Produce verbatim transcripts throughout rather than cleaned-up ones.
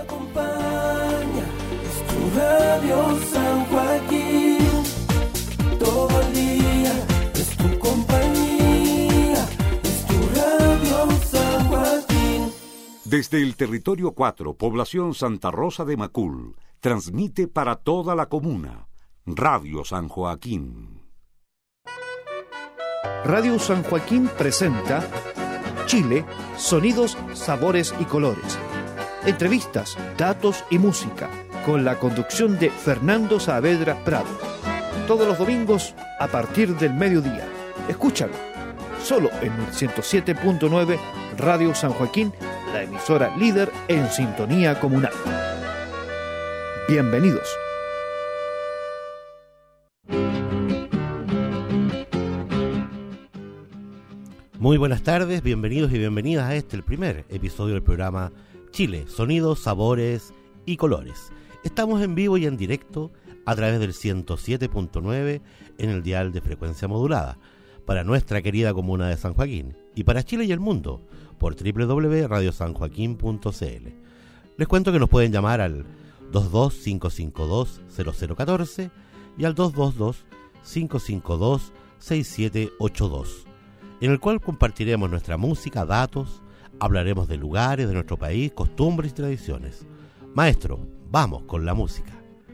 acompaña, es tu Radio San Joaquín. Todo el día es tu compañía, es tu Radio San Joaquín. Desde el territorio cuatro, población Santa Rosa de Macul, transmite para toda la comuna Radio San Joaquín. Radio San Joaquín presenta Chile, sonidos, sabores y colores. Entrevistas, datos y música, con la conducción de Fernando Saavedra Prado. Todos los domingos a partir del mediodía. Escúchalo, solo en el ciento siete punto nueve Radio San Joaquín, la emisora líder en sintonía comunal. Bienvenidos. Muy buenas tardes, bienvenidos y bienvenidas a este, el primer episodio del programa Chile, sonidos, sabores y colores. Estamos en vivo y en directo a través del ciento siete punto nueve en el dial de frecuencia modulada para nuestra querida comuna de San Joaquín y para Chile y el mundo por doble u doble u doble u punto radio san joaquín punto c l. Les cuento que nos pueden llamar al dos dos cinco cinco dos cero cero uno cuatro y al dos dos dos cinco cinco dos seis siete ocho dos, en el cual compartiremos nuestra música, datos, hablaremos de lugares de nuestro país, costumbres y tradiciones. Maestro, vamos con la música.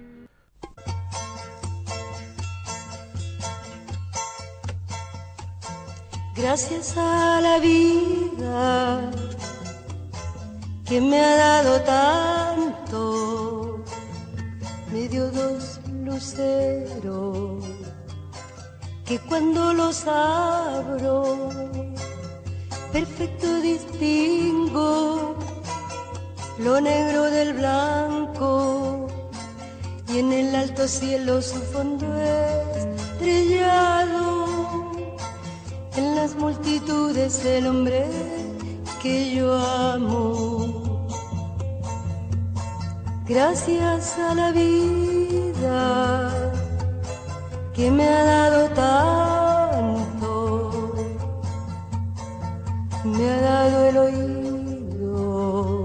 Gracias a la vida que me ha dado tanto, me dio dos luceros que cuando los abro perfecto distingo lo negro del blanco y en el alto cielo su fondo estrellado. En las multitudes el hombre que yo amo. Gracias a la vida que me ha dado tanto, me ha dado el oído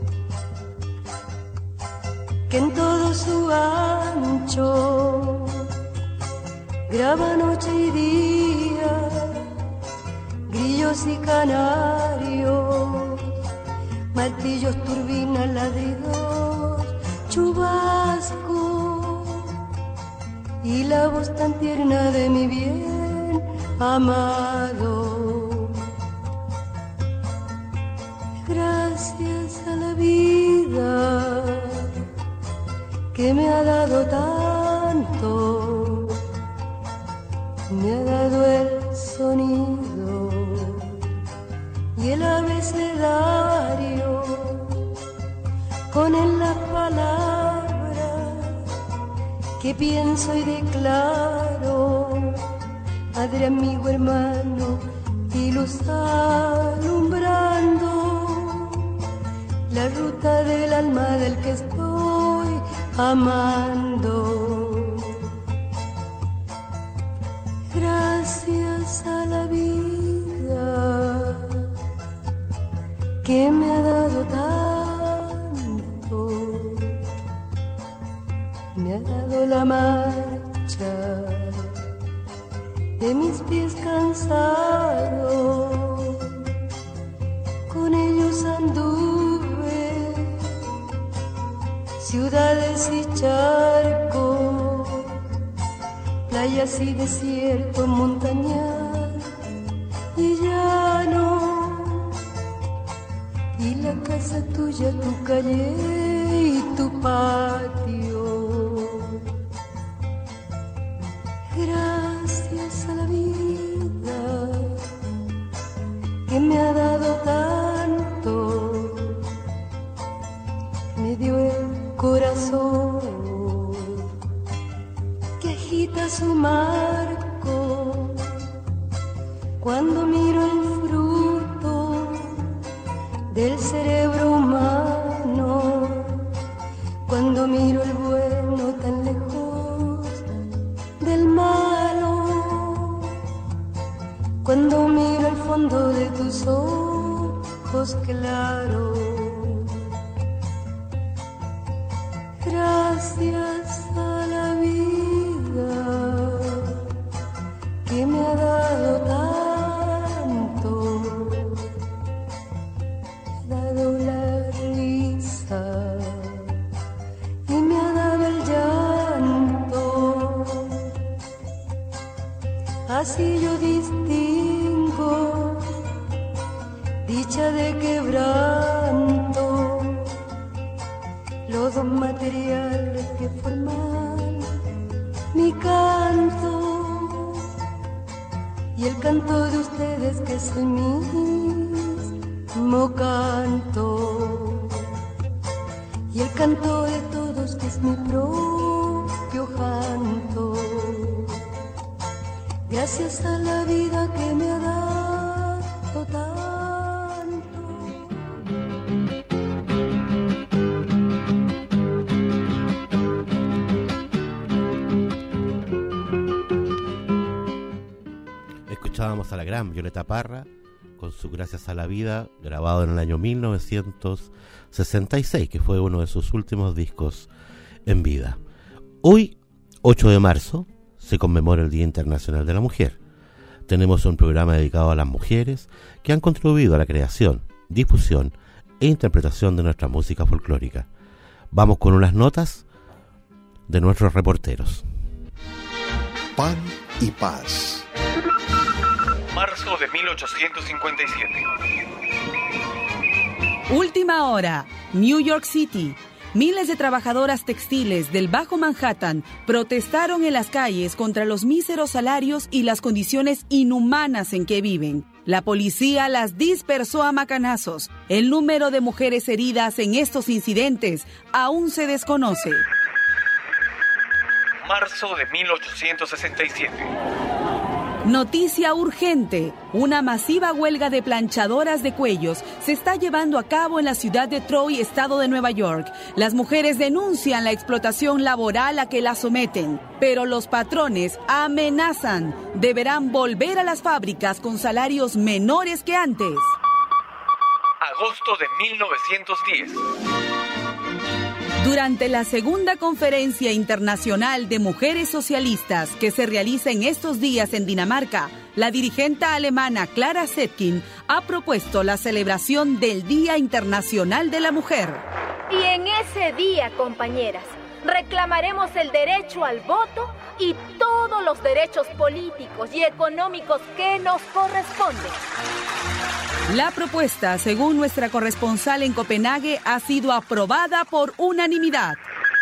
que en todo su ancho graba noche y día, grillos y canarios, martillos, turbinas, ladridos, chubasco y la voz tan tierna de mi bien amado. Gracias a la vida que me ha dado tanto, me ha dado el sonido y el abecedario, con él las palabras que pienso y declaro, padre, amigo, hermano y luz alumbrando la ruta del alma del que estoy amando. Gracias a la vida que me ha dado tanto, me ha dado la marcha de mis pies cansados, con ellos anduve ciudades y charcos, playas y desierto, montañas y llano, y la casa tuya, tu calle y tu patio. Gracias a la vida que me ha dado tanto, me dio el corazón que agita su marco cuando miro el fruto del cerebro humano, cuando miro el bueno tan lejos del malo, cuando miro el fondo de tus ojos claros. gracias a la vida que me ha dado tanto, me ha dado la risa y me ha dado el llanto. Así yo distingo dicha de quebranto, los dos materiales que forman mi canto y el canto de ustedes que es el mismo canto y el canto de todos que es mi propio canto. Gracias a la vida que me ha dado tanto. Escuchábamos a la gran Violeta Parra con su Gracias a la Vida, grabado en el año mil novecientos sesenta y seis, que fue uno de sus últimos discos en vida. Hoy, ocho de marzo, se conmemora el Día Internacional de la Mujer. Tenemos un programa dedicado a las mujeres que han contribuido a la creación, difusión e interpretación de nuestra música folclórica. Vamos con unas notas de nuestros reporteros. Pan y Paz. Marzo de mil ochocientos cincuenta y siete. Última hora, New York City. Miles de trabajadoras textiles del Bajo Manhattan protestaron en las calles contra los míseros salarios y las condiciones inhumanas en que viven. La policía las dispersó a macanazos. El número de mujeres heridas en estos incidentes aún se desconoce. Marzo de mil ochocientos sesenta y siete. Noticia urgente. Una masiva huelga de planchadoras de cuellos se está llevando a cabo en la ciudad de Troy, estado de Nueva York. Las mujeres denuncian la explotación laboral a que las someten, pero los patrones amenazan. Deberán volver a las fábricas con salarios menores que antes. Agosto de mil novecientos diez. Durante la segunda conferencia internacional de mujeres socialistas que se realiza en estos días en Dinamarca, la dirigente alemana Clara Zetkin ha propuesto la celebración del Día Internacional de la Mujer. Y en ese día, compañeras, reclamaremos el derecho al voto y todos los derechos políticos y económicos que nos corresponden. La propuesta, según nuestra corresponsal en Copenhague, ha sido aprobada por unanimidad.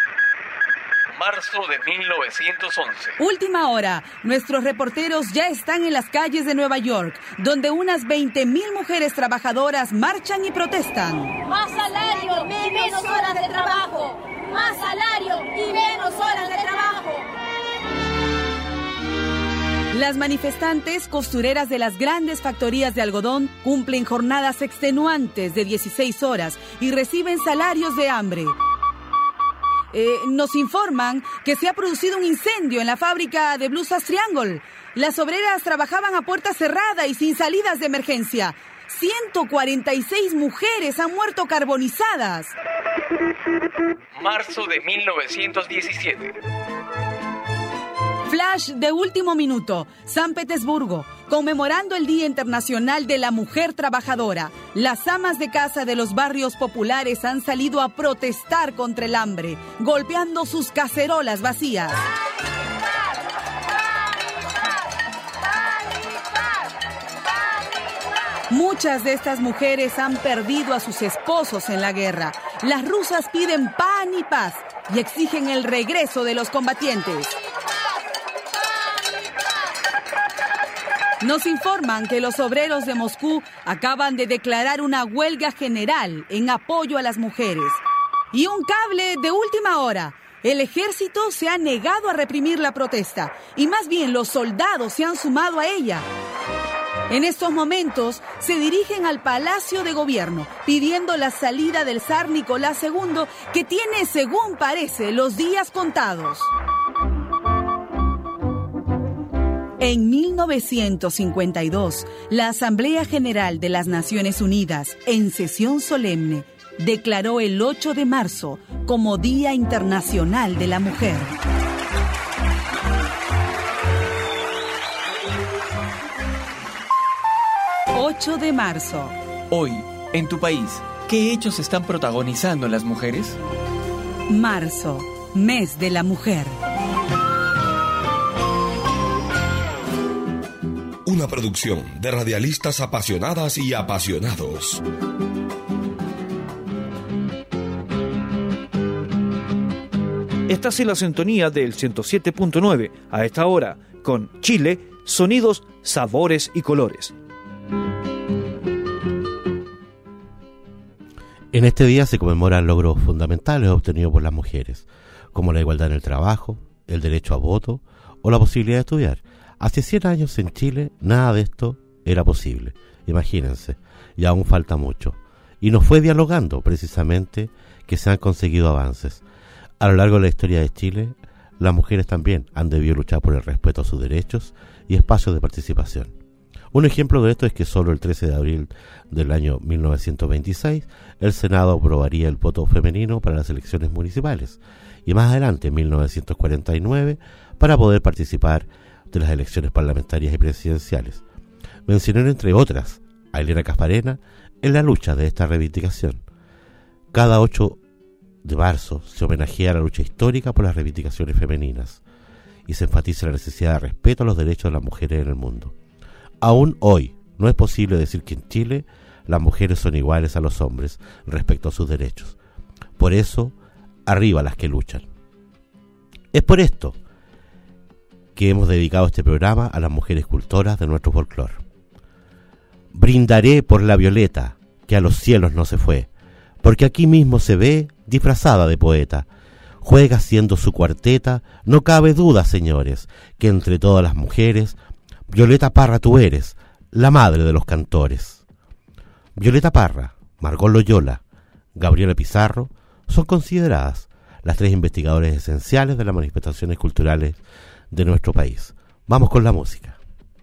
Marzo de mil novecientos once. Última hora. Nuestros reporteros ya están en las calles de Nueva York, donde unas veinte mil mujeres trabajadoras marchan y protestan. Más salario y menos horas de trabajo. Más salario y menos horas de trabajo. Las manifestantes costureras de las grandes factorías de algodón cumplen jornadas extenuantes de dieciséis horas y reciben salarios de hambre. Eh, nos informan que se ha producido un incendio en la fábrica de blusas Triangle. Las obreras trabajaban a puerta cerrada y sin salidas de emergencia. ciento cuarenta y seis mujeres han muerto carbonizadas. Marzo de mil novecientos diecisiete. Flash de último minuto. San Petersburgo. Conmemorando el Día Internacional de la Mujer Trabajadora, las amas de casa de los barrios populares han salido a protestar contra el hambre, golpeando sus cacerolas vacías. Muchas de estas mujeres han perdido a sus esposos en la guerra. Las rusas piden pan y paz y exigen el regreso de los combatientes. Nos informan que los obreros de Moscú acaban de declarar una huelga general en apoyo a las mujeres. Y un cable de última hora. El ejército se ha negado a reprimir la protesta y más bien los soldados se han sumado a ella. En estos momentos se dirigen al Palacio de Gobierno pidiendo la salida del zar Nicolás segundo, que tiene, según parece, los días contados. En mil novecientos cincuenta y dos, la Asamblea General de las Naciones Unidas, en sesión solemne, declaró el ocho de marzo como Día Internacional de la Mujer. ocho de marzo. Hoy, en tu país, ¿qué hechos están protagonizando las mujeres? Marzo, mes de la mujer. Una producción de radialistas apasionadas y apasionados. Estás en la sintonía del ciento siete punto nueve a esta hora con Chile, sonidos, sabores y colores. En este día se conmemoran logros fundamentales obtenidos por las mujeres, como la igualdad en el trabajo, el derecho a voto o la posibilidad de estudiar. Hace cien años en Chile nada de esto era posible, imagínense, y aún falta mucho. Y nos fue dialogando precisamente que se han conseguido avances. A lo largo de la historia de Chile, las mujeres también han debido luchar por el respeto a sus derechos y espacios de participación. Un ejemplo de esto es que solo el trece de abril del año mil novecientos veintiséis el Senado aprobaría el voto femenino para las elecciones municipales y más adelante, en mil novecientos cuarenta y nueve, para poder participar de las elecciones parlamentarias y presidenciales. Mencionaron entre otras a Elena Casparena en la lucha de esta reivindicación. Cada ocho de marzo se homenajea la lucha histórica por las reivindicaciones femeninas y se enfatiza la necesidad de respeto a los derechos de las mujeres en el mundo. Aún hoy no es posible decir que en Chile las mujeres son iguales a los hombres respecto a sus derechos. Por eso, arriba las que luchan. Es por esto que hemos dedicado este programa a las mujeres cultoras de nuestro folclore. Brindaré por la violeta que a los cielos no se fue, porque aquí mismo se ve disfrazada de poeta. Juega siendo su cuarteta, no cabe duda, señores, que entre todas las mujeres Violeta Parra tú eres, la madre de los cantores. Violeta Parra, Margot Loyola, Gabriela Pizarro son consideradas las tres investigadoras esenciales de las manifestaciones culturales de nuestro país. Vamos con la música.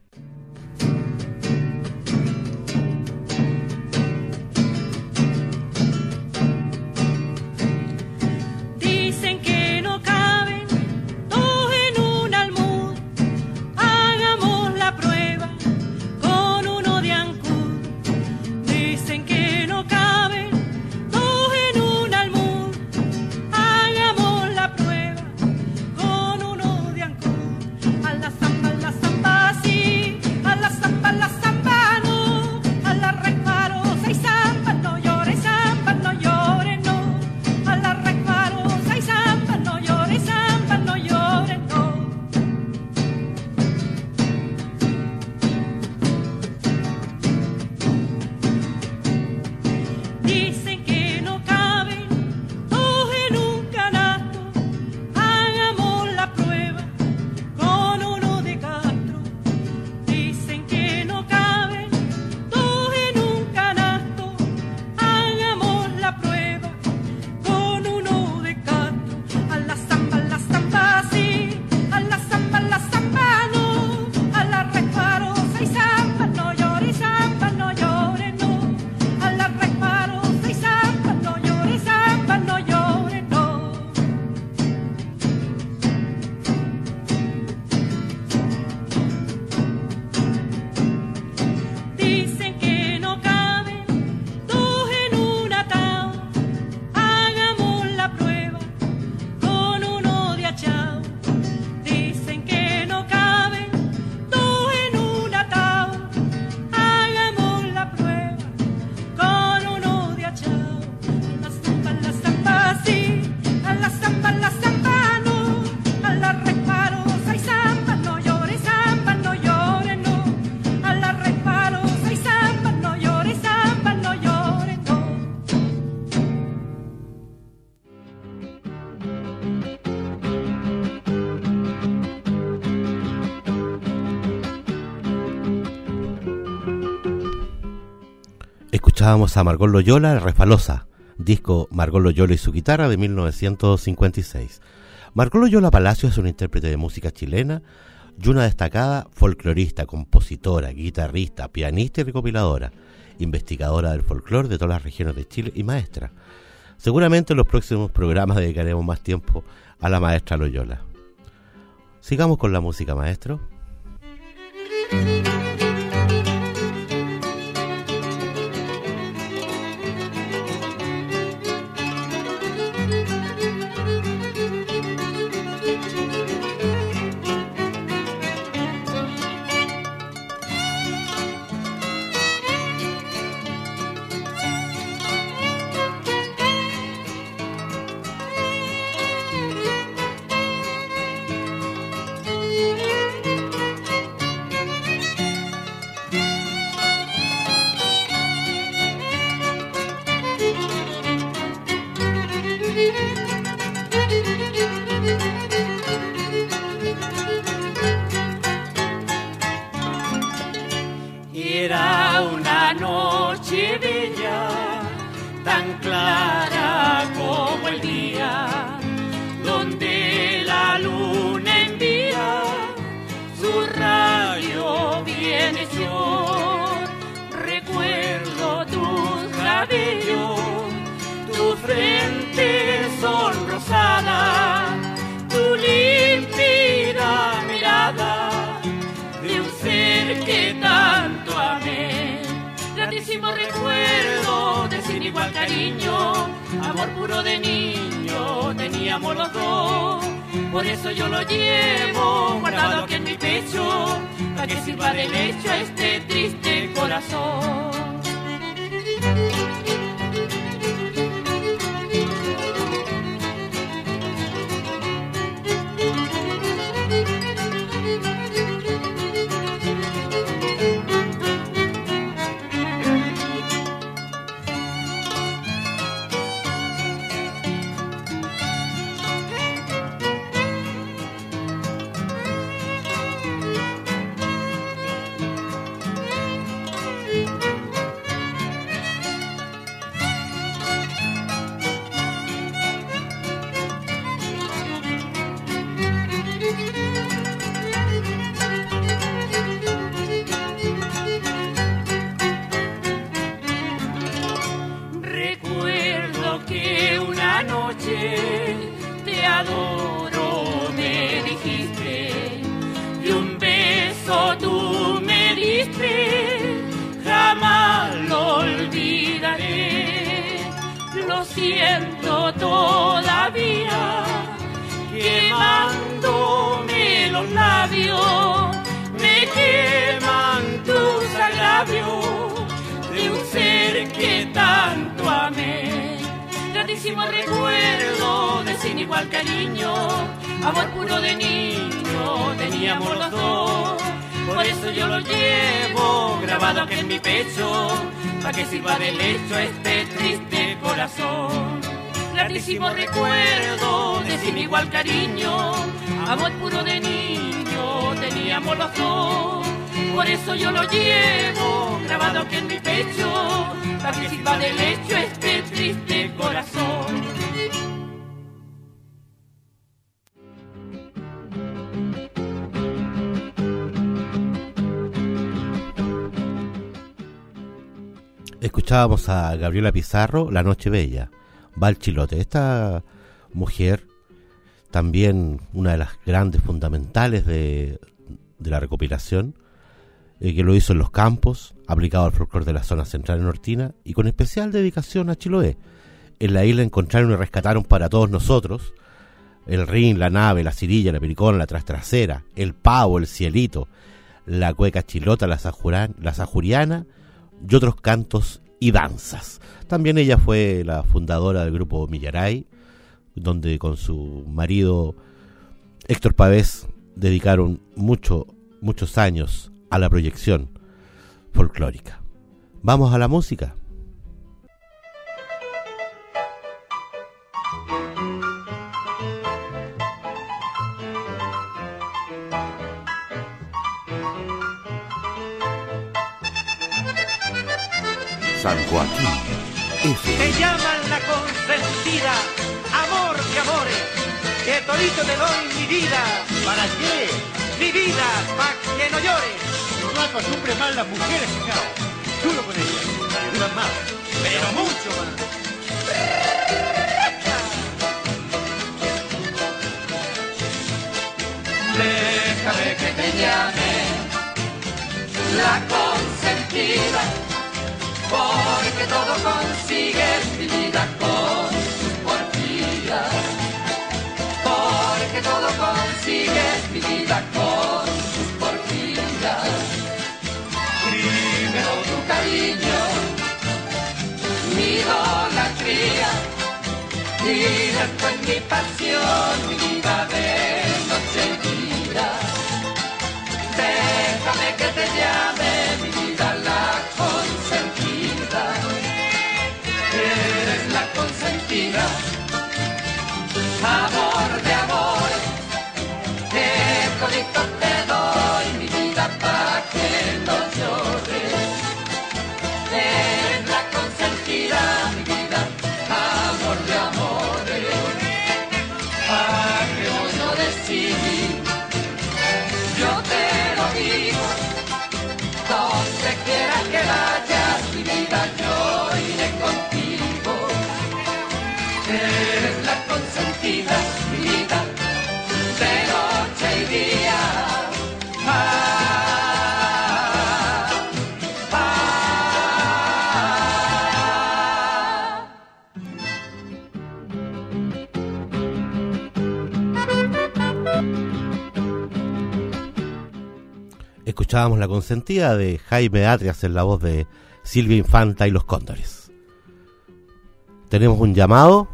Escuchábamos a Margot Loyola, Refalosa, disco Margot Loyola y su guitarra de mil novecientos cincuenta y seis. Margot Loyola Palacio es una intérprete de música chilena y una destacada folclorista, compositora, guitarrista, pianista y recopiladora, investigadora del folclore de todas las regiones de Chile y maestra. Seguramente en los próximos programas dedicaremos más tiempo a la maestra Loyola. Sigamos con la música, maestro. Era una noche bella, tan clara como el día, donde la luna envía su rayo bienhechor. Recuerdo tus cabellos, tu frente sonrosada, tu límpida mirada de un ser que tanto amé. Gratísimo recuerdo de sin igual cariño, amor puro de niño teníamos los dos. Por eso yo lo llevo guardado aquí en mi pecho, para que sirva de lecho a este triste corazón. Te adoro, me dijiste, y un beso tú me diste, jamás lo olvidaré. Lo siento todavía, quemándome los labios, me queman tus agravios de un ser que tanto amé. Gratísimo recuerdo de sin igual cariño, amor puro de niño teníamos los dos. Por eso yo lo llevo grabado aquí en mi pecho, para que sirva de lecho a este triste corazón. Gratísimo recuerdo de sin igual cariño, amor puro de niño teníamos los dos. Por eso yo lo llevo grabado aquí en mi pecho, para que sirva de lecho a este triste corazón. Escuchábamos a Gabriela Pizarro, La Noche Bella, Val Chilote. Esta mujer, también una de las grandes fundamentales de, de la recopilación, eh, que lo hizo en los campos, aplicado al folclore de la zona central nortina y con especial dedicación a Chiloé. En la isla encontraron y rescataron para todos nosotros el rin, la nave, la cirilla, la pericona, la trastrasera, el pavo, el cielito, la cueca chilota, la, sajurán, la sajuriana y otros cantos y danzas. También ella fue la fundadora del grupo Millaray, donde con su marido Héctor Pavés dedicaron mucho, muchos años a la proyección folclórica. Vamos a la música. San Joaquín F. Te llaman la consentida, amor de amores, que todito te doy mi vida. ¿Para qué? mi vida, pa' que no llores. No acostumbre mal las mujeres, hijao. Duro con ellas, me duran más, pero mucho más. Déjame que te llame la consentida, porque todo consigues mi vida con tus porfías, porque todo consigues mi vida con tus porfías. Primero tu cariño, mi idolatría, y después mi pasión, mi vida de noche y día. Déjame que te llame mi vida la consentida. Eres la consentida, amor de amores, que todito te doy mi vida pa' que no llores. Eres la consentida, mi vida, amor de amores, pa' que no llores sin mí. Yo te lo digo, donde quiera que vayas, mi vida, yo iré contigo. Eres la consentida, mi vida, de noche y día. Ah, Escuchábamos La consentida de Jaime Atrias en la voz de Silvia Infanta y los Cóndores. Tenemos un llamado.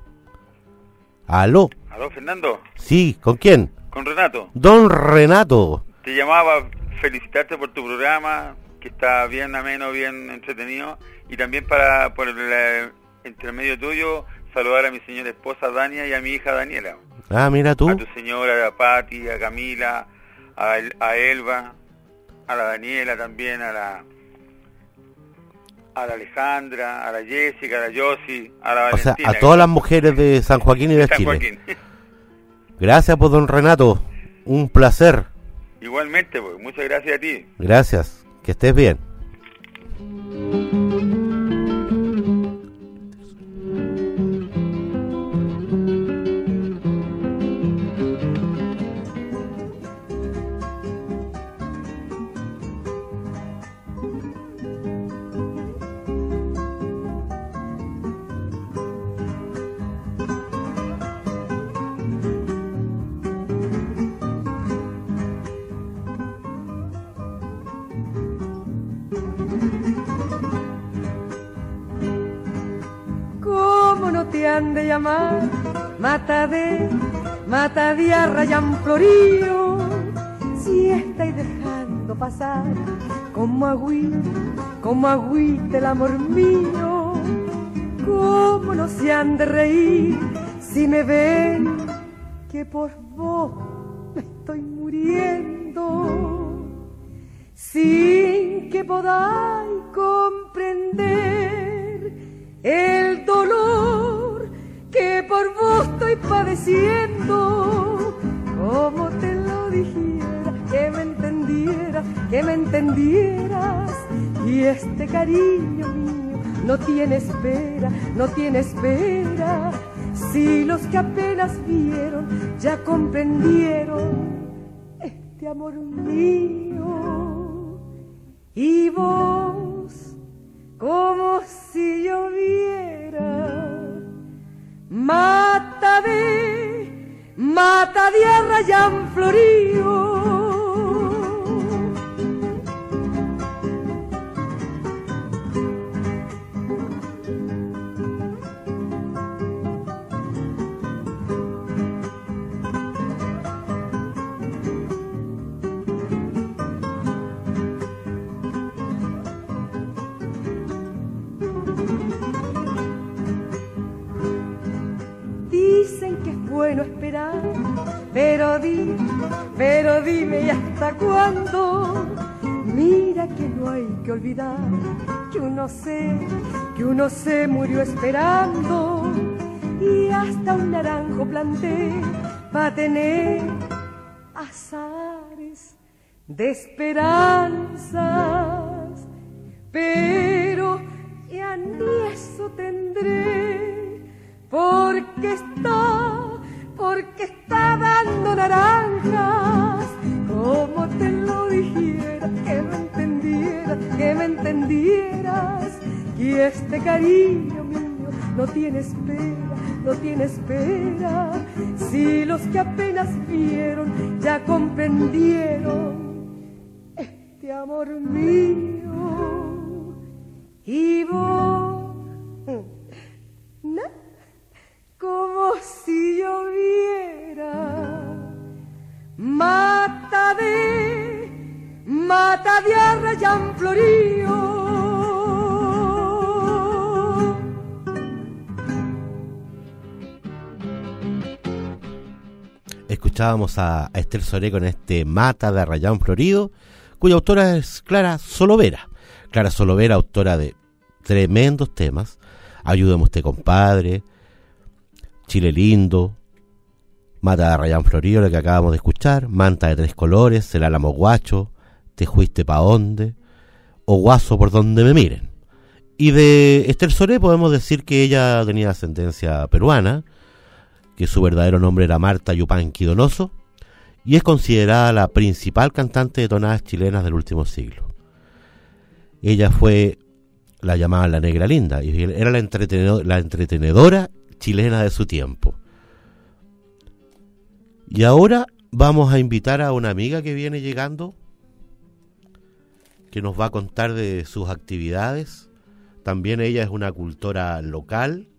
¿Aló? ¿Aló, Fernando? Sí, ¿con quién? Con Renato. Don Renato. Te llamaba a felicitarte por tu programa, que está bien ameno, bien entretenido, y también para, por el eh, intermedio tuyo, saludar a mi señora esposa Dania y a mi hija Daniela. Ah, mira tú. A tu señora, a Pati, a Camila, a, El, a Elba, a la Daniela también, a la a la Alejandra, a la Jessica, a la Yossi, a la Valentina. O sea, a todas las mujeres de San Joaquín y de, de San Chile. Joaquín. Gracias, pues, don Renato. Un placer. Igualmente, pues. Muchas gracias a ti. Gracias. Que estés bien. De llamar Matadé, Matadía, Rayán Florío, si estáis dejando pasar como agüita, como agüita el amor mío. Cómo no se han de reír si me ven que por vos me estoy muriendo, sin que podáis comprender el dolor que por vos estoy padeciendo. Como te lo dijera, que me entendieras, que me entendieras. Y este cariño mío no tiene espera, no tiene espera. Si los que apenas vieron ya comprendieron este amor mío. Y vos, como si lloviera, Matadé, Matadé a Rayán Florío. Bueno esperar, pero di, pero dime ¿y hasta cuándo? Mira que no hay que olvidar que uno se, que uno se murió esperando, y hasta un naranjo planté pa' tener azares de esperanzas, pero ya ni eso tendré, porque está, porque está dando naranjas. Como te lo dijera, que me entendiera, que me entendieras, y este cariño mío no tiene espera, no tiene espera. Si los que apenas vieron ya comprendieron este amor mío, y vos, ¿no? Como si lloviera, mata de, mata de arrayán florío. Escuchábamos a Esther Soré con este Mata de Arrayán Florido, cuya autora es Clara Solovera. Clara Solovera, autora de tremendos temas: Ayúdeme usted, compadre, Chile lindo, Mata de Arrayán Florido, lo que acabamos de escuchar, Manta de tres colores, El álamo guacho, Te fuiste pa' dónde, o Guaso por donde me miren. Y de Esther Soré podemos decir que ella tenía ascendencia peruana, que su verdadero nombre era Marta Yupanqui Donoso, y es considerada la principal cantante de tonadas chilenas del último siglo. Ella fue la llamada la Negra Linda, y era la, entretenedor, la entretenedora chilena de su tiempo. Y ahora vamos a invitar a una amiga que viene llegando, que nos va a contar de sus actividades. También ella es una cultora local,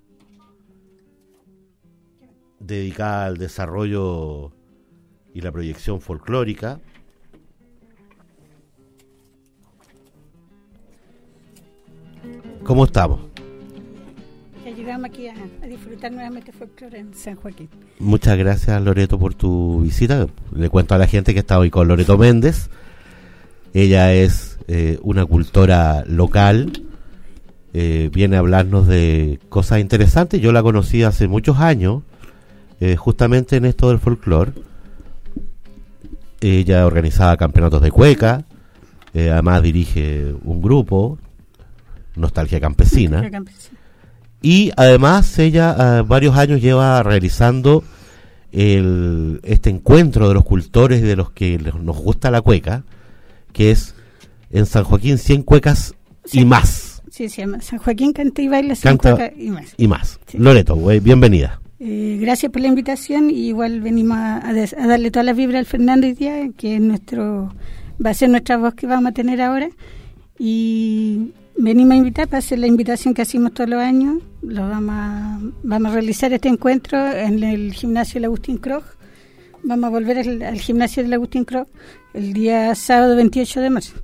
dedicada al desarrollo y la proyección folclórica. ¿Cómo estamos? Ya llegamos aquí a, a disfrutar nuevamente folclore en San Joaquín. Muchas gracias, Loreto, por tu visita. Le cuento a la gente que está hoy con Loreto Méndez. Ella es eh, una cultora local, eh, viene a hablarnos de cosas interesantes. Yo la conocí hace muchos años, Eh, justamente en esto del folclore. Ella organizaba campeonatos de cueca, eh, además dirige un grupo, Nostalgia Campesina, y además ella eh, varios años lleva realizando el, este encuentro de los cultores y de los que les, nos gusta la cueca, que es en San Joaquín cien cuecas sí. y más. Sí, se llama San Joaquín Canta y Baila cien cuecas y más. Y más. Sí. Loreto, wey, bienvenida. Eh, gracias por la invitación, y igual venimos a, a, des, a darle toda la vibra al Fernando hoy día, que es nuestro, va a ser nuestra voz que vamos a tener ahora, y venimos a invitar para hacer la invitación que hacemos todos los años. Lo vamos a, vamos a realizar este encuentro en el gimnasio del Agustín Krog. Vamos a volver al, al gimnasio del Agustín Krog el día sábado veintiocho de marzo.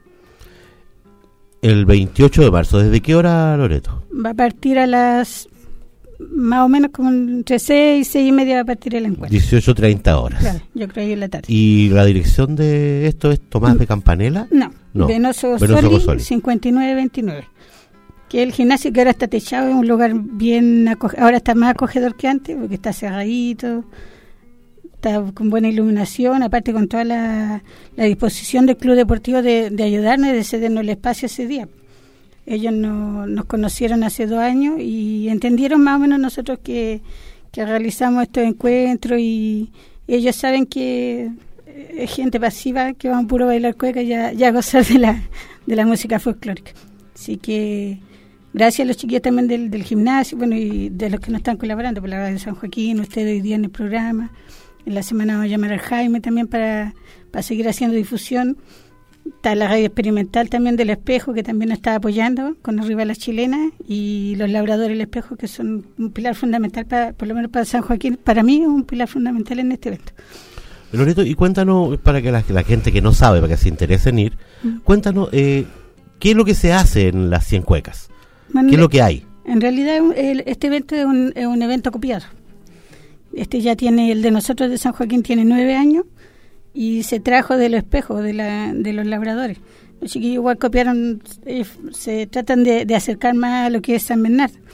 El veintiocho de marzo, ¿desde qué hora, Loreto? Va a partir a las más o menos como entre seis y seis y media va a partir el encuentro. dieciocho treinta horas. Claro, yo creo que en la tarde. ¿Y la dirección de esto es Tomás de Campanella? No, no. Venoso Gosoli, cincuenta y nueve veintinueve. Que el gimnasio que ahora está techado, es un lugar bien acoge- ahora está más acogedor que antes, porque está cerradito, está con buena iluminación, aparte con toda la, la disposición del Club Deportivo de, de ayudarnos y de cedernos el espacio ese día. Ellos no, nos conocieron hace dos años y entendieron más o menos nosotros que, que realizamos estos encuentros, y ellos saben que es gente pasiva, que van puro a bailar cueca y a, y a gozar de la, de la música folclórica. Así que gracias a los chiquillos también del, del gimnasio, bueno, y de los que nos están colaborando, por la radio de San Joaquín, ustedes hoy día en el programa. En la semana vamos a llamar al Jaime también para, para seguir haciendo difusión. Está la radio experimental también del Espejo, que también nos está apoyando con Arriba las Chilenas, y los Labradores del Espejo, que son un pilar fundamental, para, por lo menos para San Joaquín, para mí es un pilar fundamental en este evento. Loreto, y cuéntanos, para que la, la gente que no sabe, para que se interese en ir, mm. cuéntanos, eh, ¿qué es lo que se hace en las cien cuecas? Bueno, ¿qué es lo que hay? En realidad el, este evento es un, es un evento copiado. Este ya tiene, el de nosotros de San Joaquín tiene nueve años, y se trajo de los Espejos, de, la, de los Labradores. Los chiquillos igual copiaron, eh, se tratan de, de acercar más a lo que es San Bernardo.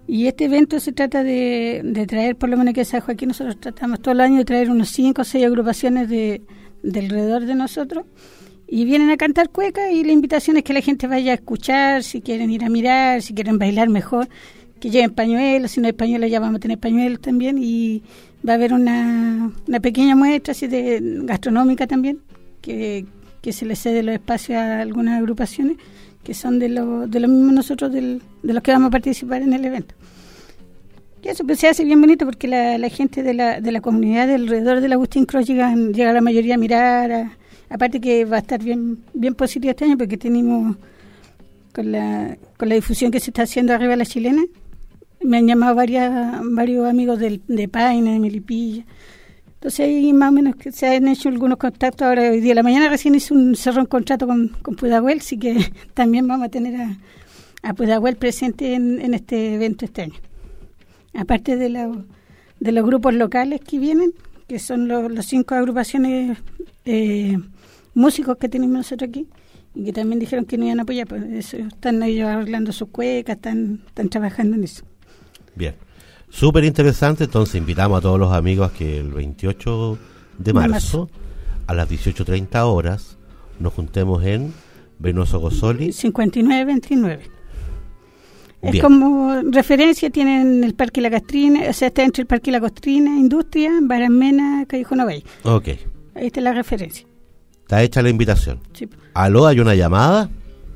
Y este evento se trata de, de traer, por lo menos que en San Joaquín nosotros tratamos todo el año de traer unos cinco o seis agrupaciones de, de alrededor de nosotros, y vienen a cantar cueca, y la invitación es que la gente vaya a escuchar, si quieren ir a mirar, si quieren bailar mejor, que lleven pañuelos, si no hay pañuelos ya vamos a tener pañuelos también, y va a haber una, una pequeña muestra así de gastronómica también, que, que se le cede los espacios a algunas agrupaciones que son de lo, de lo mismo nosotros del, de los que vamos a participar en el evento. Y eso pues se hace bien bonito porque la, la gente de la, de la comunidad de alrededor del Agustín Cross llega, llega la mayoría a mirar, a, aparte que va a estar bien, bien positivo este año porque tenemos con la, con la difusión que se está haciendo arriba de la chilena, me han llamado varias, varios amigos del, de Paine, de Melipilla. Entonces ahí más o menos que se han hecho algunos contactos. Ahora hoy día de la mañana recién hice un cerró un contrato con, con Pudahuel, así que también vamos a tener a, a Pudahuel presente en, en este evento este año. Aparte de, la, de los grupos locales que vienen, que son los, los cinco agrupaciones eh, músicos que tenemos nosotros aquí, y que también dijeron que nos iban a apoyar, pues eso, están ellos arreglando sus cuecas, están, están trabajando en eso. Bien. Súper interesante, entonces invitamos a todos los amigos a que el veintiocho de marzo a las dieciocho treinta horas nos juntemos en Venoso Gosoli cincuenta y nueve veintinueve. Bien. Es como referencia, tienen el Parque La Castrina, o sea, está entre el Parque La Castrina, Industria, Baramena, Callejón Ovalle. Ok. Ahí está la referencia. Está hecha la invitación. Sí. Aló, ¿hay una llamada?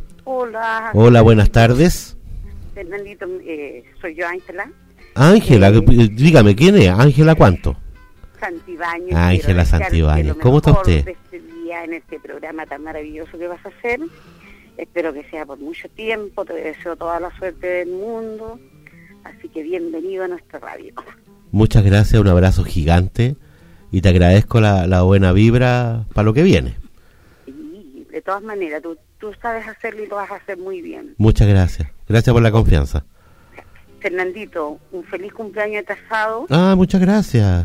Hola. Hola, buenas tardes. Fernandito, eh, soy yo, Ángela. Ángela, eh, dígame, ¿quién es? Ángela, ¿cuánto? Santibáñez. Ángela Santibáñez, ¿cómo está usted? De este día en este programa tan maravilloso que vas a hacer. Espero que sea por mucho tiempo, te deseo toda la suerte del mundo, así que bienvenido a nuestra radio. Muchas gracias, un abrazo gigante y te agradezco la, la buena vibra para lo que viene. Sí, de todas maneras, tú, tú sabes hacerlo y lo vas a hacer muy bien. Muchas gracias, gracias por la confianza. Fernandito, un feliz cumpleaños atrasado. Ah, muchas gracias.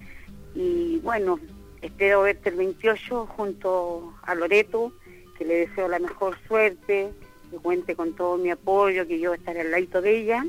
Y bueno, espero verte el veintiocho junto a Loreto, que le deseo la mejor suerte, que cuente con todo mi apoyo, que yo estaré al lado de ella.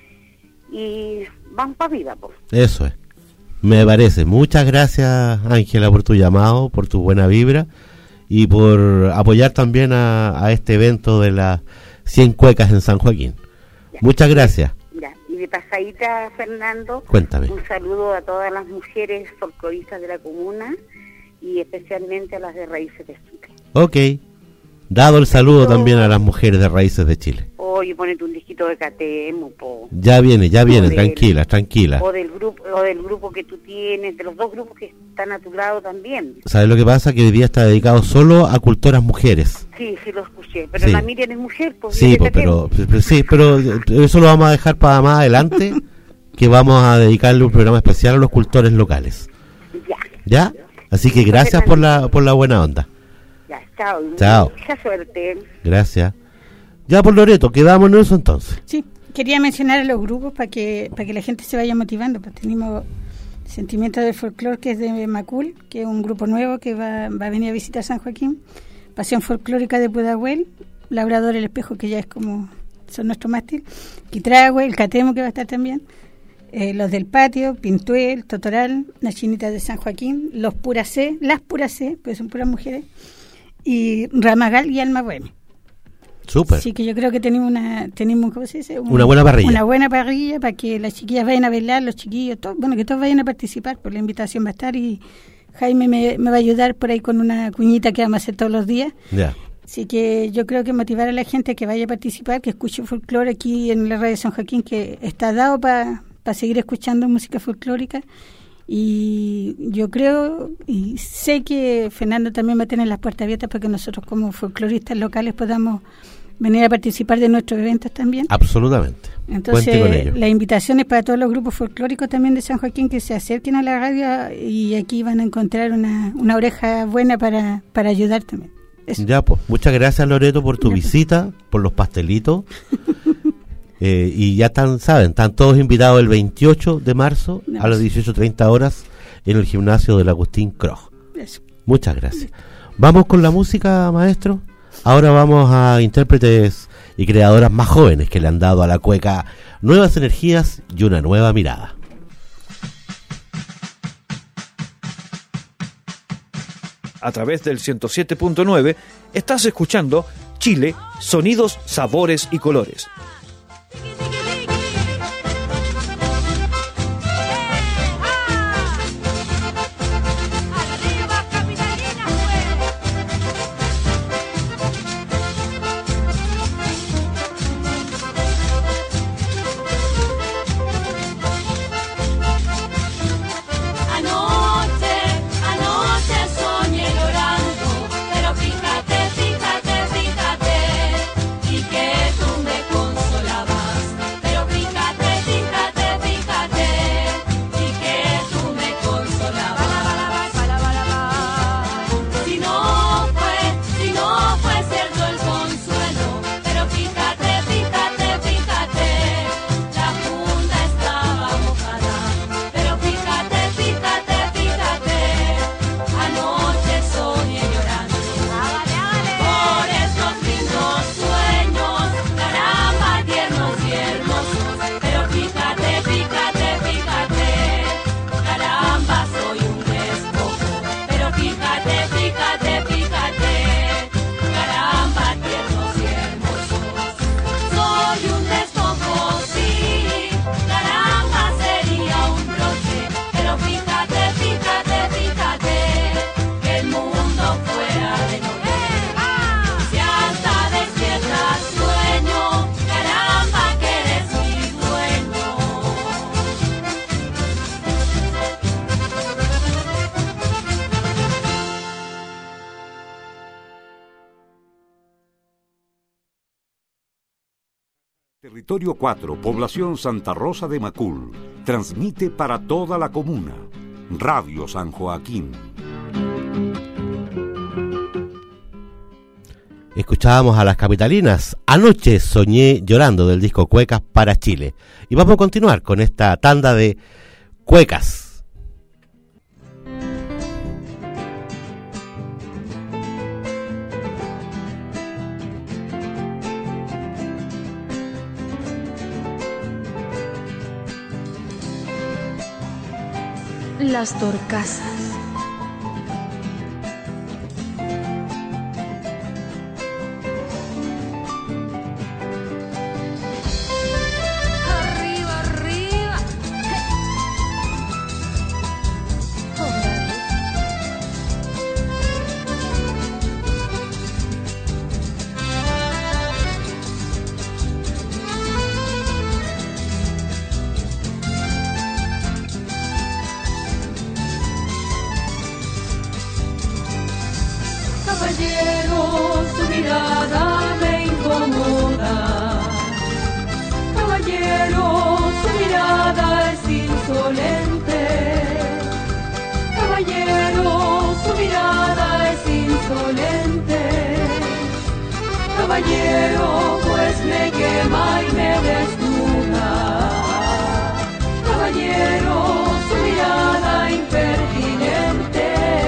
Y vamos para vida, pues. Eso es. Me parece. Muchas gracias, Ángela, por tu llamado, por tu buena vibra y por apoyar también a, a este evento de las cien cuecas en San Joaquín. Ya. Muchas gracias. Ya. Y de pasadita, Fernando, cuéntame. Un saludo a todas las mujeres folcloristas de la comuna y especialmente a las de Raíces de Chile. Ok. Dado el saludo también a las mujeres de Raíces de Chile. Oye, ponete un disquito de Catemo, po. Ya viene, ya viene, del, tranquila, tranquila. O del grupo o del grupo que tú tienes, de los dos grupos que están a tu lado también. ¿Sabes lo que pasa? Que hoy día está dedicado solo a cultoras mujeres. Sí, sí lo escuché, pero sí. La Miriam es mujer, pues. Sí, pues, pero, pero sí, pero eso lo vamos a dejar para más adelante, que vamos a dedicarle un programa especial a los cultores locales. Ya. ¿Ya? Así que gracias por la por la buena onda. Ya, chao. Chao. Mucha suerte. Gracias. Ya, por Loreto, quedamos en eso entonces. Sí, quería mencionar a los grupos para que para que la gente se vaya motivando. Pues tenemos Sentimiento del Folclor, que es de Macul, que es un grupo nuevo que va, va a venir a visitar San Joaquín. Pasión Folclórica de Pudahuel, Labrador El Espejo, que ya es como, son nuestro mástil. Quitrahue, el Catemo, que va a estar también. Eh, los del Patio, Pintuel, Totoral, las Chinitas de San Joaquín, los Pura C, las Pura C, pues son puras mujeres, y Ramagal y Alma Bohemia. Súper. Así que yo creo que tenemos una, tenemos, ¿cómo se dice? Una, una buena parrilla. Una buena parrilla para que las chiquillas vayan a bailar, los chiquillos, todo, bueno, que todos vayan a participar, pues la invitación va a estar y Jaime me, me va a ayudar por ahí con una cuñita que vamos a hacer todos los días. Ya. Así que yo creo que motivar a la gente a que vaya a participar, que escuche folclore aquí en la radio de San Joaquín, que está dado para pa seguir escuchando música folclórica. Y yo creo y sé que Fernando también va a tener las puertas abiertas para que nosotros como folcloristas locales podamos venir a participar de nuestros eventos también. Absolutamente. Entonces la invitación es para todos los grupos folclóricos también de San Joaquín que se acerquen a la radio y aquí van a encontrar una, una oreja buena para, para ayudar también. Eso. Ya, pues, muchas gracias, Loreto, por tu ya, visita, pues. Por los pastelitos. eh, y ya están, saben, están todos invitados el veintiocho de marzo no, a las dieciocho treinta horas en el gimnasio del Agustín Cross. Eso. Muchas gracias. Vamos con la música, maestro. Ahora vamos a intérpretes y creadoras más jóvenes que le han dado a la cueca nuevas energías y una nueva mirada. A través del ciento siete punto nueve estás escuchando Chile, sonidos, sabores y colores. Territorio cuatro, población Santa Rosa de Macul, transmite para toda la comuna. Radio San Joaquín. Escuchábamos a las capitalinas. Anoche soñé llorando, del disco Cuecas para Chile. Y vamos a continuar con esta tanda de cuecas. Las Torcasas. Arriba, arriba. Caballero, su mirada me incomoda. Caballero, su mirada es insolente. Caballero, su mirada es insolente. Caballero, pues me quema y me desnuda. Caballero, su mirada impertinente.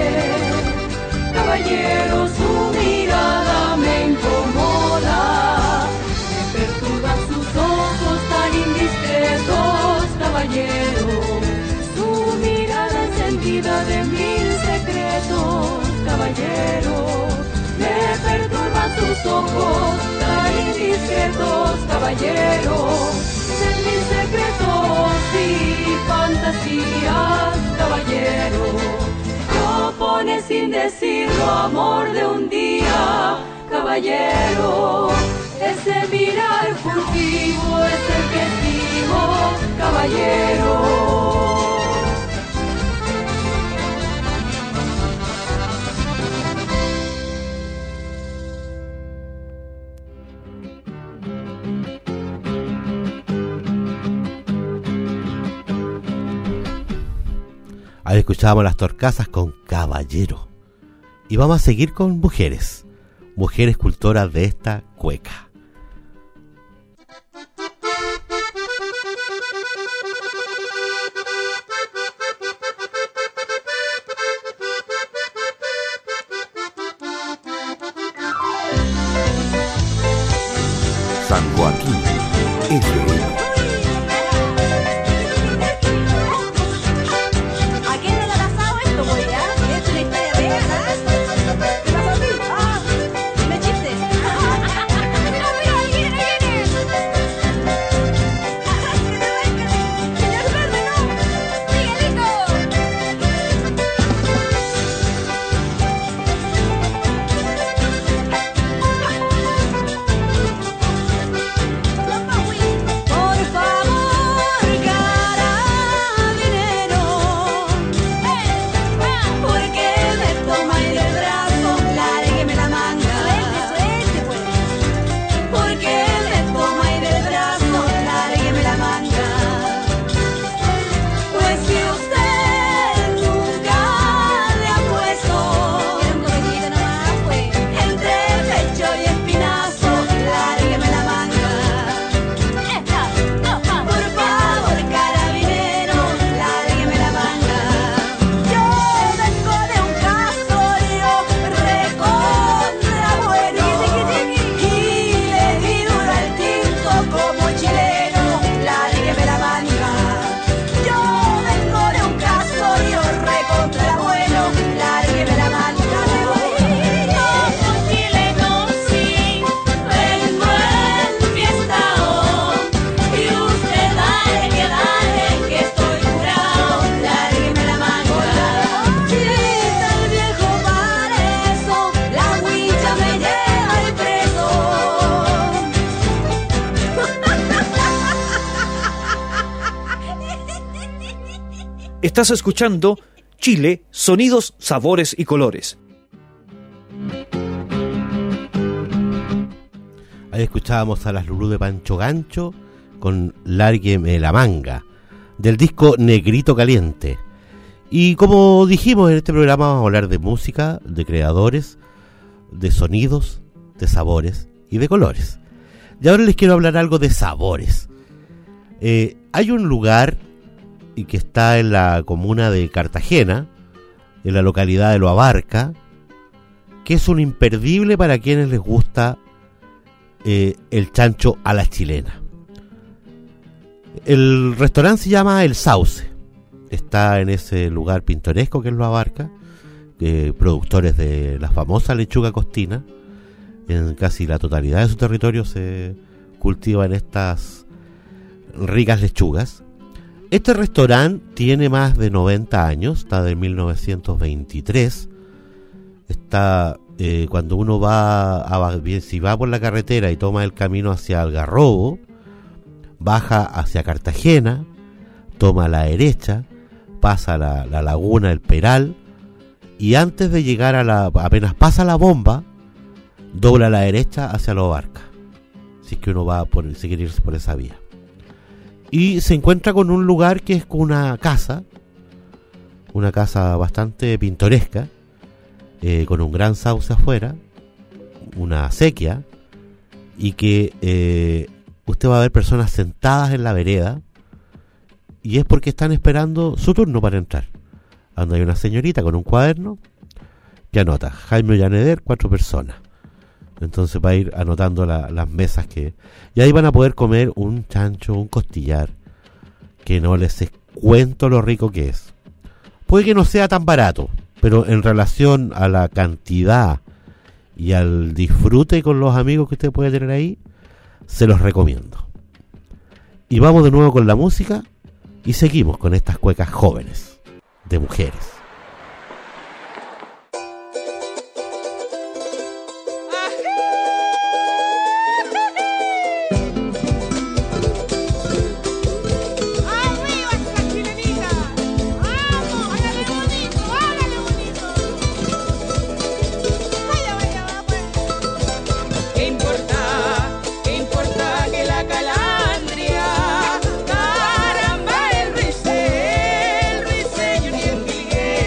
Caballero, su mirada me incomoda, me perturban sus ojos tan indiscretos, caballero, su mirada encendida de mil secretos, caballero, me perturban sus ojos tan indiscretos, caballero, de mil secretos y fantasías, caballero. Pone sin decirlo amor de un día, caballero. Ese mirar furtivo es el que estimo, caballero. Ahí escuchábamos las Torcasas con Caballero. Y vamos a seguir con mujeres. Mujeres cultoras de esta cueca. Joaquín F M. Estás escuchando Chile, Sonidos, Sabores y Colores. Ahí escuchábamos a las Lulú de Pancho Gancho con Lárgueme la manga, del disco Negrito Caliente. Y como dijimos en este programa, vamos a hablar de música, de creadores, de sonidos, de sabores y de colores. Y ahora les quiero hablar algo de sabores. Eh, hay un lugar y que está en la comuna de Cartagena, en la localidad de Lo Abarca, que es un imperdible para quienes les gusta eh, el chancho a la chilena. El restaurante se llama El Sauce, está en ese lugar pintoresco que es Lo Abarca, eh, productores de la famosa lechuga costina. En casi la totalidad de su territorio se cultivan estas ricas lechugas. Este restaurante tiene más de noventa años, está de mil novecientos veintitrés. Está eh, cuando uno va, a, si va por la carretera y toma el camino hacia Algarrobo, baja hacia Cartagena, toma a la derecha, pasa la, la laguna El Peral, y antes de llegar a la, apenas pasa la bomba, dobla a la derecha hacia Lo Abarca, si es que uno va por, si quiere irse por esa vía. Y se encuentra con un lugar que es una casa, una casa bastante pintoresca, eh, con un gran sauce afuera, una acequia, y que eh, usted va a ver personas sentadas en la vereda, y es porque están esperando su turno para entrar. Anda, hay una señorita con un cuaderno que anota, Jaime Ollaneder, cuatro personas. Entonces va a ir anotando la, las mesas que... Y ahí van a poder comer un chancho, un costillar, que no les cuento lo rico que es. Puede que no sea tan barato, pero en relación a la cantidad y al disfrute con los amigos que usted puede tener ahí, se los recomiendo. Y vamos de nuevo con la música y seguimos con estas cuecas jóvenes de mujeres. Caramba, el ruiseñor, el ruiseñor y el jilguero.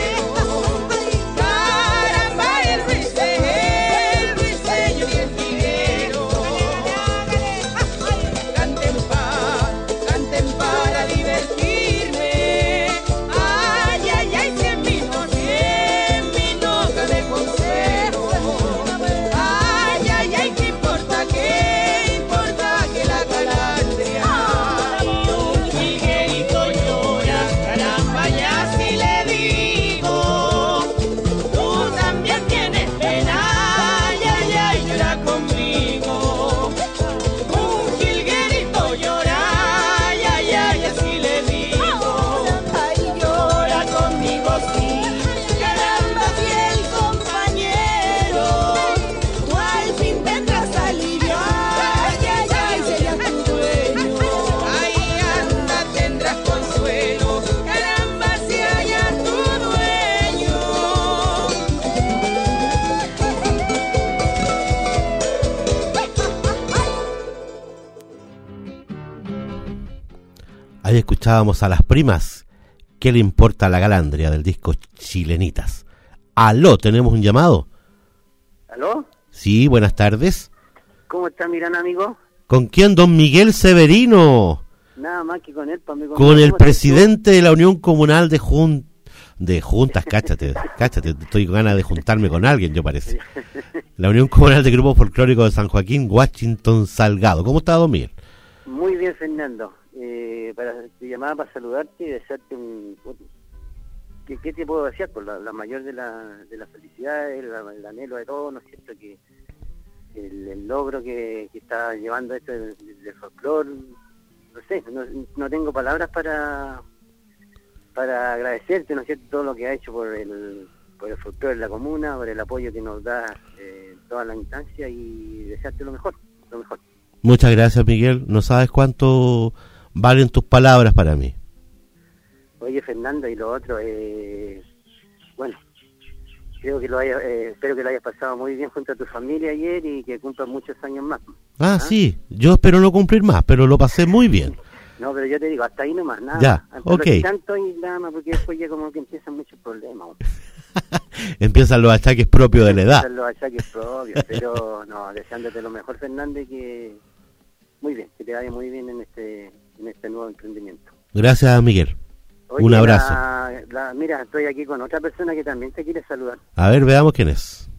escuchábamos a Las Primas. ¿Qué le importa a la Galandria del disco Chilenitas? Aló, ¿tenemos un llamado? ¿Aló? Sí, buenas tardes. ¿Cómo está, Mirán, amigo? ¿Con quién? Don Miguel Severino. Nada más que con él, pa' amigo. Con el presidente de la Unión Comunal de Jun... de Juntas, cáchate, cáchate, estoy con ganas de juntarme con alguien, yo parece. La Unión Comunal de Grupos Folclóricos de San Joaquín, Washington Salgado. ¿Cómo está, don Miguel? Muy bien, Fernando. Eh, para, te llamaba para saludarte y desearte un... ¿Qué, qué te puedo desear? Por la, la mayor de las de la felicidades, la, el anhelo de todos, ¿no es cierto? Que el, el logro que, que está llevando esto del, del folclore, no sé, no, no tengo palabras para para agradecerte, ¿no es cierto?, todo lo que ha hecho por el por el folclore de la comuna, por el apoyo que nos da eh, toda la instancia y desearte lo mejor, lo mejor. Muchas gracias, Miguel. No sabes cuánto valen tus palabras para mí. Oye, Fernando, y lo otro, eh, bueno, creo que lo haya, eh, espero que lo hayas pasado muy bien junto a tu familia ayer y que cumplas muchos años más. Ah, ¿ah? Sí, yo espero no cumplir más, pero lo pasé muy bien. No, pero yo te digo, hasta ahí nomás, nada. Ya, hasta ok. Los tanto y nada más, porque después ya como que empiezan muchos problemas. Empiezan los achaques propios de la edad. Empiezan los achaques propios, pero no, deseándote lo mejor, Fernando, y que muy bien, que te vaya muy bien en este en este nuevo emprendimiento. Gracias, Miguel. Oye, un abrazo. La, la, mira, estoy aquí con otra persona que también te quiere saludar. A ver, veamos quién es.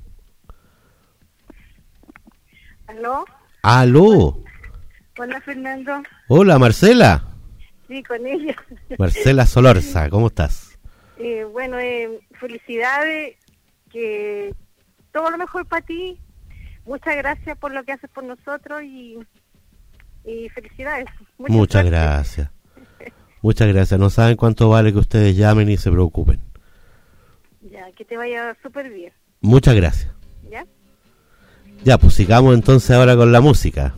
¿Aló? ¡Aló! Hola, Fernando. Hola, Marcela. Sí, con ella. Marcela Solorza, ¿cómo estás? Eh, bueno, eh, felicidades, que todo lo mejor para ti. Muchas gracias por lo que haces por nosotros y, y felicidades. Muchas, Muchas gracias. Muchas gracias. No saben cuánto vale que ustedes llamen y se preocupen. Ya, que te vaya súper bien. Muchas gracias. ¿Ya? Ya, pues sigamos entonces ahora con la música.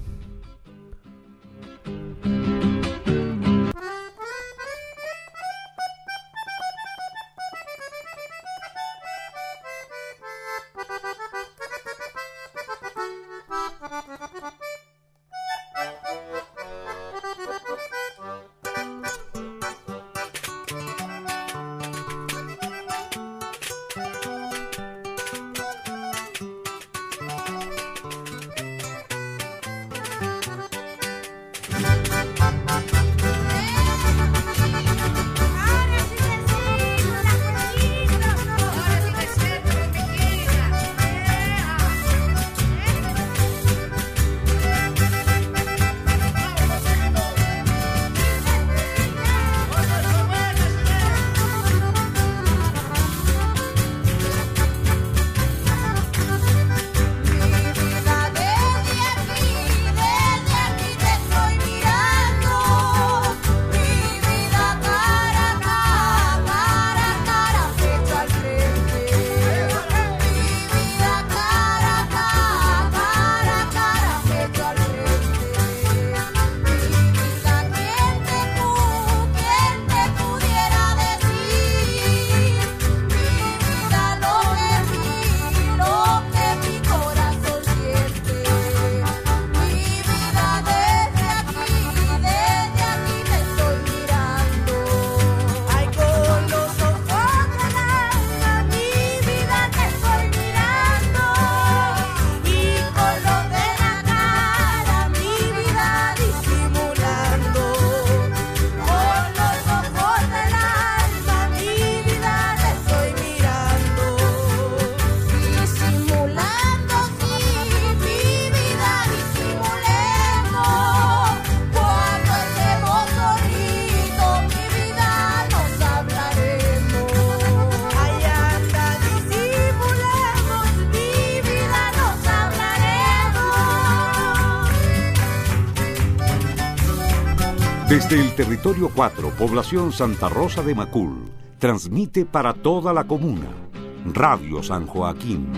Desde el Territorio cuatro, población Santa Rosa de Macul, transmite para toda la comuna, Radio San Joaquín.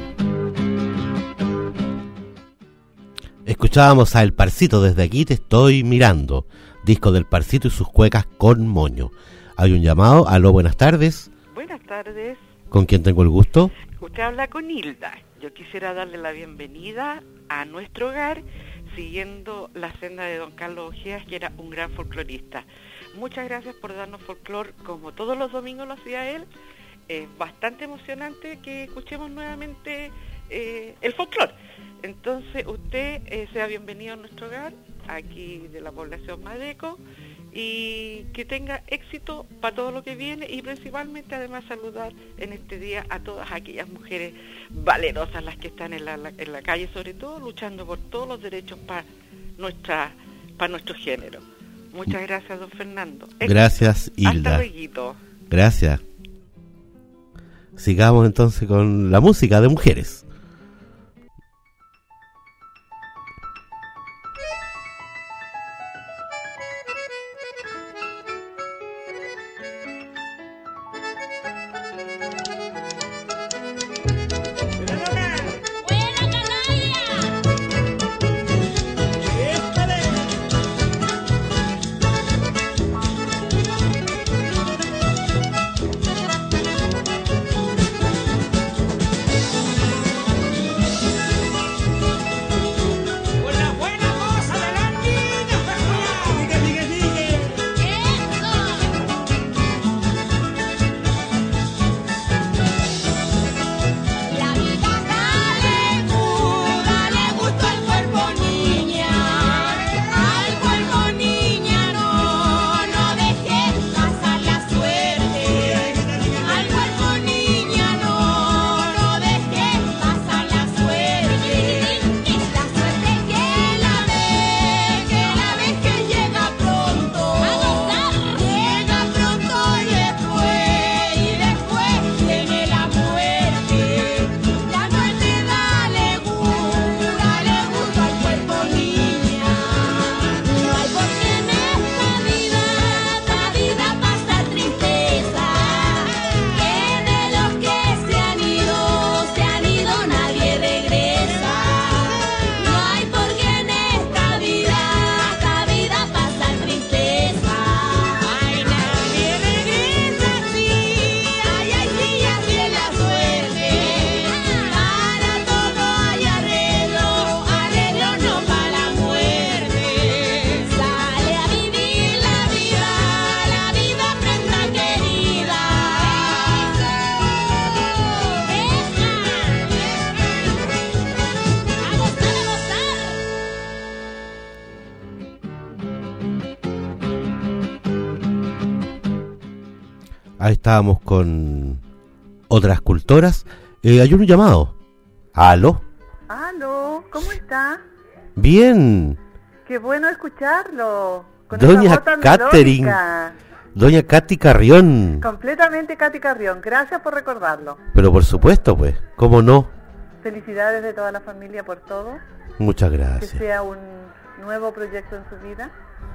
Escuchábamos a El Parcito, desde aquí te estoy mirando, disco del Parcito y sus cuecas con moño. Hay un llamado. Aló, buenas tardes. Buenas tardes. ¿Con quién tengo el gusto? Usted habla con Hilda. Yo quisiera darle la bienvenida a nuestro hogar, siguiendo la senda de don Carlos Ojeas, que era un gran folclorista. muchas gracias por darnos folclore como todos los domingos lo hacía él. Es bastante emocionante que escuchemos nuevamente eh, el folclore. Entonces usted eh, sea bienvenido a nuestro hogar, aquí de la población Madeco, y que tenga éxito para todo lo que viene, y principalmente además saludar en este día a todas aquellas mujeres valerosas, las que están en la, la, en la calle, sobre todo luchando por todos los derechos para nuestra para nuestro género. Muchas gracias, don Fernando. Gracias, Hilda. Hasta luego. Gracias. Sigamos entonces con la música de mujeres. Ahí estábamos con otras cultoras. Eh, hay un llamado. ¿Aló? ¿Aló? ¿Cómo está? Bien. Qué bueno escucharlo. Con Doña Catherine. Doña Katy Carrión. Completamente Katy Carrión. Gracias por recordarlo. Pero por supuesto, pues. ¿Cómo no? Felicidades de toda la familia por todo. Muchas gracias. Que sea un nuevo proyecto en su vida.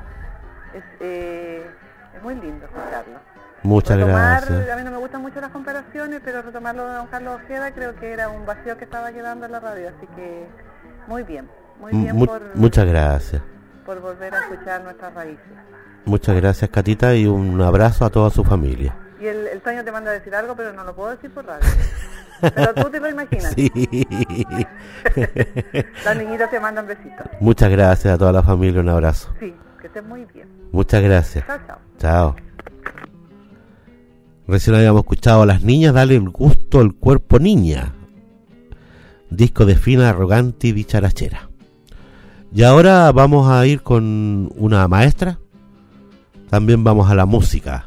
Es, eh, es muy lindo escucharlo. Muchas retomar, gracias. A mí no me gustan mucho las comparaciones, pero retomarlo de don Carlos Ojeda creo que era un vacío que estaba quedando en la radio, así que muy bien, muy bien Mu- por, muchas gracias. por volver a escuchar nuestras raíces. Muchas gracias, Catita, y un abrazo a toda su familia. Y el, el Toño te manda a decir algo, pero no lo puedo decir por radio. Pero tú te lo imaginas. Sí. Las niñitas te mandan besitos. Muchas gracias a toda la familia, un abrazo. Sí, que estés muy bien. Muchas gracias. Chao, chao. Chao. Recién habíamos escuchado a las niñas darle el gusto al cuerpo niña. Disco de fina, arrogante y dicharachera. Y ahora vamos a ir con una maestra. También vamos a la música.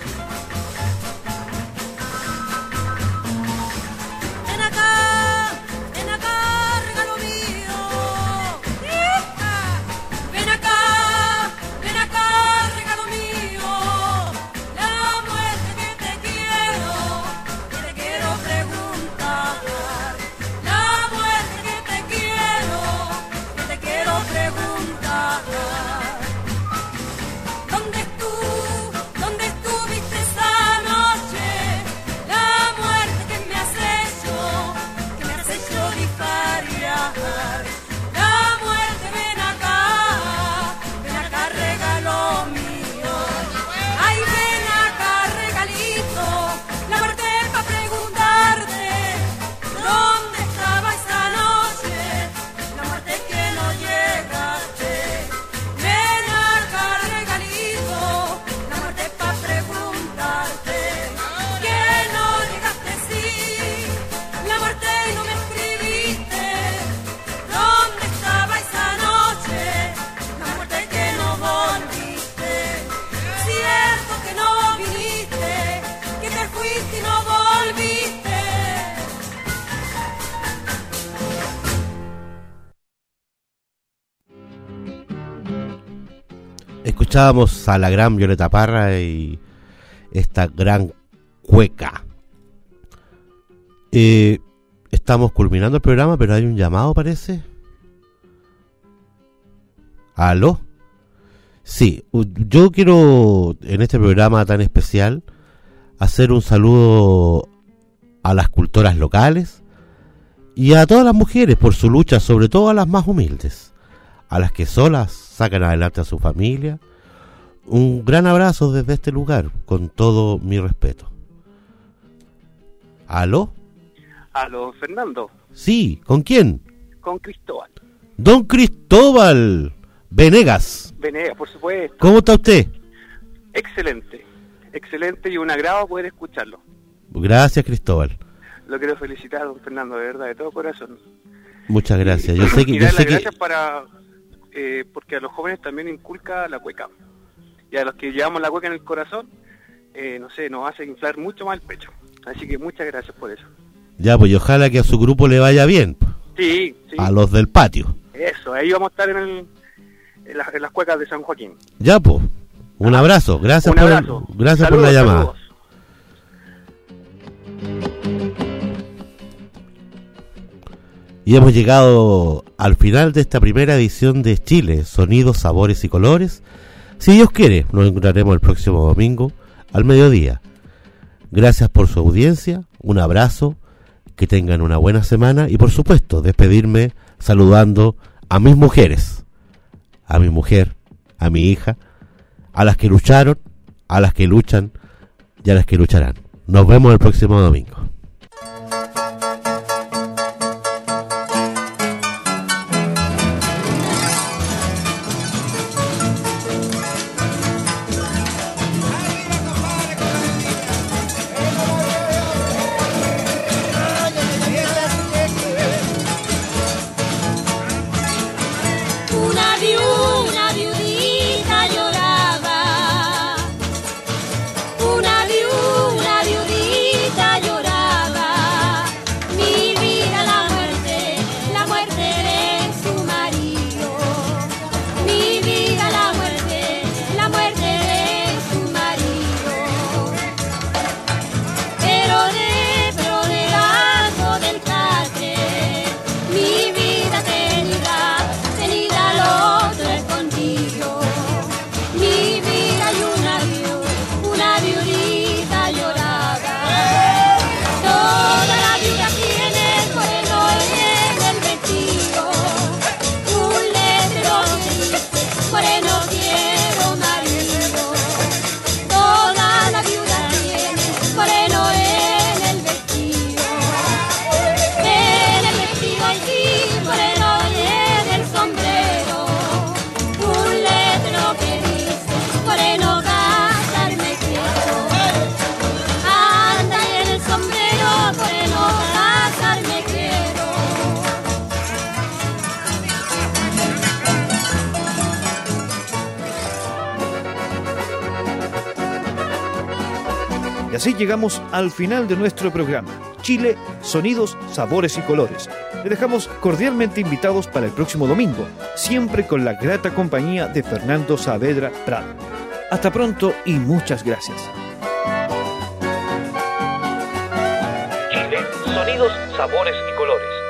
Ven acá, escuchábamos a la gran Violeta Parra y esta gran cueca. Eh, estamos culminando el programa, pero hay un llamado, parece. ¿Aló? Sí, yo quiero en este programa tan especial hacer un saludo a las cultoras locales y a todas las mujeres por su lucha, sobre todo a las más humildes, a las que solas sacan adelante a su familia. Un gran abrazo desde este lugar, con todo mi respeto. ¿Aló? Aló, Fernando. Sí, ¿con quién? Con Cristóbal. Don Cristóbal Venegas. Venegas, por supuesto. ¿Cómo está usted? Excelente, excelente y un agrado poder escucharlo. Gracias, Cristóbal. Lo quiero felicitar, don Fernando, de verdad, de todo corazón. Muchas gracias. Yo sé que... Y yo dar sé las que... gracias para... Eh, porque a los jóvenes también inculca la cueca. Y a los que llevamos la cueca en el corazón, eh, no sé, nos hace inflar mucho más el pecho. Así que muchas gracias por eso. Ya, pues y ojalá que a su grupo le vaya bien. Sí, sí. A los del patio. Eso, ahí vamos a estar en, el, en, la, en las cuecas de San Joaquín. Ya, pues. Un abrazo. Gracias, Un por, abrazo. El, gracias Saludos, por la llamada. saludos. Y hemos llegado al final de esta primera edición de Chile, Sonidos, Sabores y Colores. Si Dios quiere, nos encontraremos el próximo domingo al mediodía. Gracias por su audiencia, un abrazo, que tengan una buena semana y por supuesto despedirme saludando a mis mujeres, a mi mujer, a mi hija, a las que lucharon, a las que luchan y a las que lucharán. Nos vemos el próximo domingo. Una viuda, viudita lloraba. Una viuda, viudita lloraba. Mi vida, la muerte, la muerte de su marido. Mi vida, la muerte, la muerte de su marido. Pero de, pero debajo del catre, mi vida tenida, tenida al otro escondido. Mi vida y una viuda, una viudita lloraba. Toda la viuda tiene moreno en el vestido. Un letrero que dice, moreno quiero marido. Toda la viuda tiene moreno en el vestido. En el vestido y sí, moreno y en el sombrero. Un letrero que dice, moreno casarme quiero. Anda y en el sombrero, moreno casarme quiero. Y así llegamos al final de nuestro programa. Chile, Sonidos, Sabores y Colores. Le dejamos cordialmente invitados para el próximo domingo, siempre con la grata compañía de Fernando Saavedra Prado. Hasta pronto y muchas gracias. Chile, Sonidos, Sabores y Colores.